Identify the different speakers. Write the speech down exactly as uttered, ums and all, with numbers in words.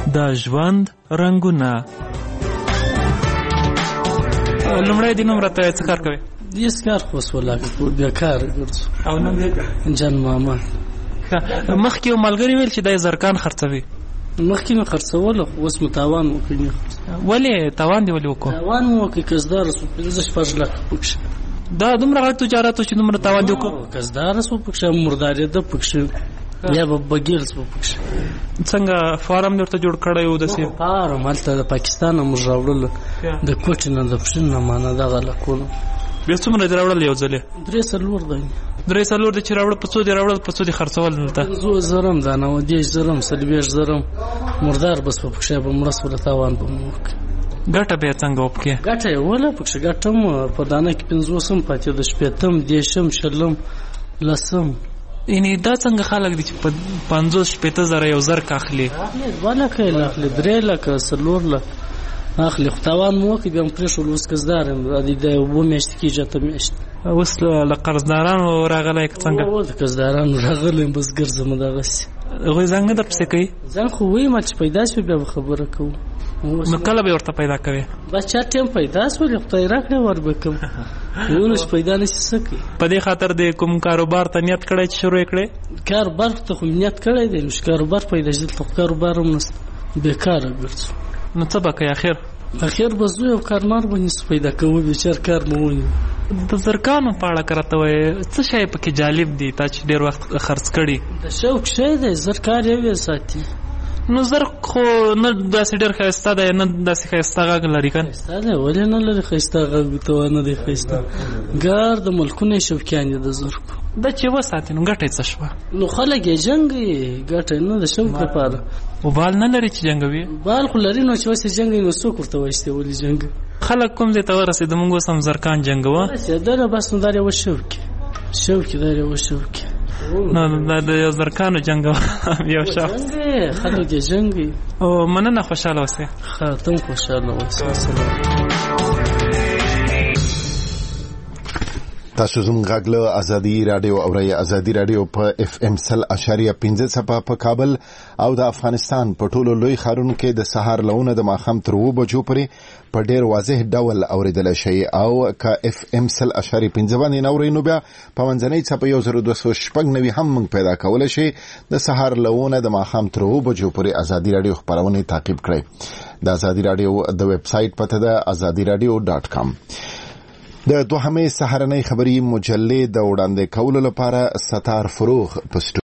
Speaker 1: د ژوند رنګونه. لومړی دې نوم راته څه کار کوې؟
Speaker 2: هېڅ کار خو اوس ولاکه بېکاره ګرځو.
Speaker 1: او نوم دې؟
Speaker 2: جان محمد.
Speaker 1: مخکې یو ملګري ویل چې دا یې زرکان خرڅوي.
Speaker 2: مخکې مې خرڅوله خو اوس مې تاوان وکړي.
Speaker 1: ولې تاوان دې ولې وکړو؟
Speaker 2: تاوان مې وکړي قصداره سو پنځه شپږ لکه پکښې.
Speaker 1: دا دومره غټ تجارت و چې دومره تاوان دې وکړو؟
Speaker 2: قصداره سو پکښې، مردارېده پکښې، یا به بګیر سو پکښې.
Speaker 1: څنګه فارم دې ورته جوړ کړی و؟ داسې
Speaker 2: فارم هلته د پاکستان نه موږ راوړله، د کوټې نه د پښین نه مانه دغه لکونه.
Speaker 1: بیا څومره دې راوړل یو ځلې؟
Speaker 2: درې څلور دی.
Speaker 1: درې څلور دې چې راوړل په څو دې راوړل، په څو دې خرڅول دلته؟
Speaker 2: پنځوس زره م، دا نو دېرش زره م، څلوېښت زره م. مردار بس به پکښې به مړه سوله، تاوان به مو وکړي.
Speaker 1: ګټه بیا څنګه وکړې؟
Speaker 2: ګټه یې وله پکښې ګټه م په دانه کې پنځوس م پاتېده، شپېته م، دېرشم، شلم، لسم.
Speaker 1: یعنې دا څنګه خلک دي چې په پنځوس شپېته زره یو زرک اخلي؟
Speaker 2: اخلي دوه لکه یې اخلي، درې لکه، څلور لکه اخلي. خو تاوان مو وکړي بیا مو پرېښول. اوس قصدار یم، د اووه میاشتې کېږي، اته میاشتې.
Speaker 1: اوس له قرضدارانو راغلی که څنګه؟
Speaker 2: هو د قرضدارانو راغلی یم، بس ګرځم دغسې.
Speaker 1: هغوی زنګ نه درپسې کوي؟
Speaker 2: زنګ خو ویمه چې پیدا شوې بیا به خبره کوو.
Speaker 1: نو کله به ورته پیدا کوې؟
Speaker 2: بس چا ټیم پیدا شولې خدای راکړی ور به کوم. ونه چې پیدا نه شي څه کوي.
Speaker 1: په دې خاطر د کوم کاروبار ته نیت کړی چې شروع یې کړې؟
Speaker 2: کاروبار ته خو نیت کړی دی، نو چې کاروبار پیدا شي دلته خو کاروبار هم نشته، بېکاره ګرځو.
Speaker 1: نو څه به کوې اخر؟
Speaker 2: اخر به ځو یو کارمار به نیسو پیدا کوو، بېچار کار مو ونیو.
Speaker 1: د زرکانو په اړه که راته وایې څه شی پکې جالب دی تا چې ډېر وخت خرڅ کړي؟
Speaker 2: د شوق شی دی، زر کار یې ویې ساتي.
Speaker 1: نو زرک خو نه داسې ډېر ښایسته دی، نه داسې ښایسته غږ لري که نه؟
Speaker 2: ښایسته دی، ولې نه لري ښایسته غږ؟ ته وا نه دی ښایسته. ګار د ملکونه یې شوقیان دي د زرکو.
Speaker 1: دا چې وساتې نو ګټه یې څه شوه؟
Speaker 2: نو خلک یې جنګوي، ګټه یې نه د شوق لپاره.
Speaker 1: و بال نه لري چې جنګوي؟
Speaker 2: بال خو لري، نو چې اوس یې جنګوي نو څوک ورته وایي چې ولې جنګوي؟
Speaker 1: خلک کوم ځای ته ورسېده موږ اوس هم زرکان جنګوه؟
Speaker 2: ورسېدله بس نو دا یوه شوقي شوقي دا یوه شوقي.
Speaker 1: نو دا د یو زرکانو جنګوه یو شوق
Speaker 2: جنګوي، خلک یې جنګوي.
Speaker 1: او مننه، خوشحاله اوسې.
Speaker 2: ښه ته هم خوشحاله اوسې.
Speaker 3: تاسو زموږ غږ له ازادي راډیو اورئ. ازادي راډیو په اف ام سل اشاریه پنځه څپه په کابل او د افغانستان په ټولو لوی ښارونو کې د سهار لونه د ماښام تر اووه بجو پورې په ډېر واضح ډول اورېدلی شئ. او که اف ام سل اشاریه پنځه باندې نه اورئ نو بیا په منځنۍ څپه یو زر دوه سوه شپږ نوي هم موږ پیدا کولی شئ. د سهار لونه د ماښام تر اووه بجو پورې ازادي راډیو خپرونې تعقیب کړئ. د ازادي راډیو د ویب سایټ پته ده ازادي راډیو ډاټ کام. د دوهمې سهارنۍ خبري مجلې د وړاندې کولو لپاره ستار فروغ په